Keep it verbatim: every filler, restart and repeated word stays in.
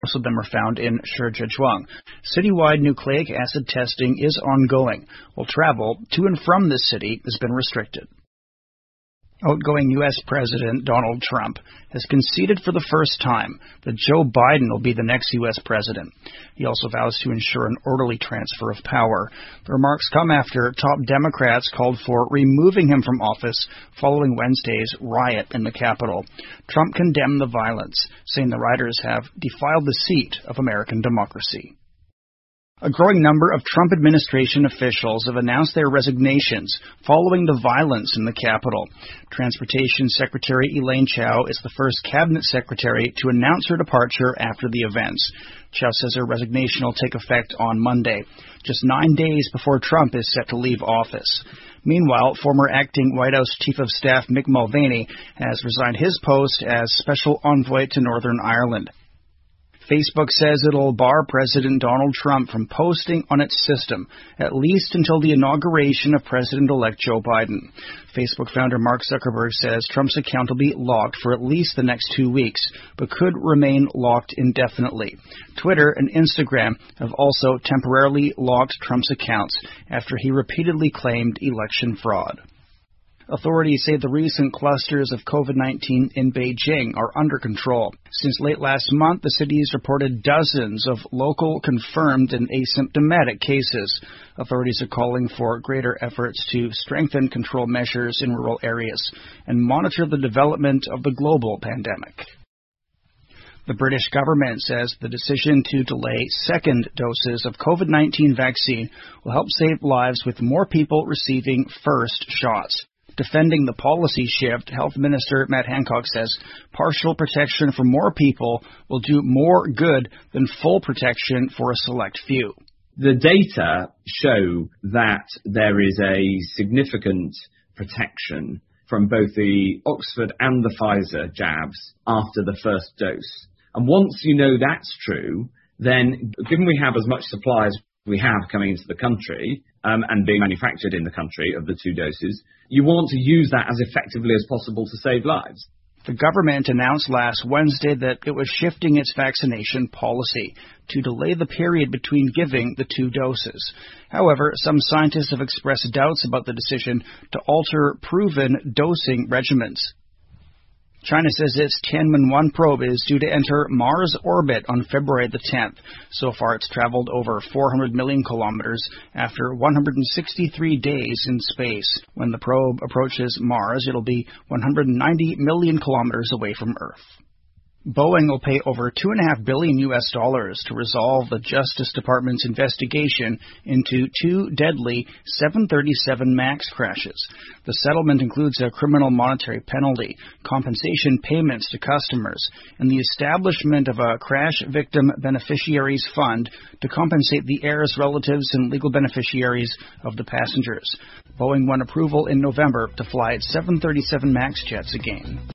Most of them are found in Shijiazhuang. Citywide nucleic acid testing is ongoing, while travel to and from this city has been restricted. Outgoing U S President Donald Trump has conceded for the first time that Joe Biden will be the next U S president. He also vows to ensure an orderly transfer of power. The remarks come after top Democrats called for removing him from office following Wednesday's riot in the Capitol. Trump condemned the violence, saying the rioters have defiled the seat of American democracy. A growing number of Trump administration officials have announced their resignations following the violence in the Capitol. Transportation Secretary Elaine Chao is the first cabinet secretary to announce her departure after the events. Chao says her resignation will take effect on Monday, just nine days before Trump is set to leave office. Meanwhile, former acting White House Chief of Staff Mick Mulvaney has resigned his post as Special Envoy to Northern Ireland. Facebook says it'll bar President Donald Trump from posting on its system, at least until the inauguration of President-elect Joe Biden. Facebook founder Mark Zuckerberg says Trump's account will be locked for at least the next two weeks, but could remain locked indefinitely. Twitter and Instagram have also temporarily locked Trump's accounts after he repeatedly claimed election fraud. Authorities say the recent clusters of COVID nineteen in Beijing are under control. Since late last month, the city has reported dozens of local confirmed and asymptomatic cases. Authorities are calling for greater efforts to strengthen control measures in rural areas and monitor the development of the global pandemic. The British government says the decision to delay second doses of COVID nineteen vaccine will help save lives with more people receiving first shots. Defending the policy shift, Health Minister Matt Hancock says partial protection for more people will do more good than full protection for a select few. The data show that there is a significant protection from both the Oxford and the Pfizer jabs after the first dose. And once you know that's true, then given we have as much supply as we have coming into the country um, and being manufactured in the country of the two doses, you want to use that as effectively as possible to save lives. The government announced last Wednesday that it was shifting its vaccination policy to delay the period between giving the two doses. However, some scientists have expressed doubts about the decision to alter proven dosing regimens. China says its Tianwen one probe is due to enter Mars orbit on February the tenth. So far, it's traveled over four hundred million kilometers after one hundred sixty-three days in space. When the probe approaches Mars, it'll be one hundred ninety million kilometers away from Earth. Boeing will pay over two point five billion U S dollars to resolve the Justice Department's investigation into two deadly seven thirty-seven MAX crashes. The settlement includes a criminal monetary penalty, compensation payments to customers, and the establishment of a crash victim beneficiaries fund to compensate the heirs, relatives, and legal beneficiaries of the passengers. Boeing won approval in November to fly its seven thirty-seven MAX jets again.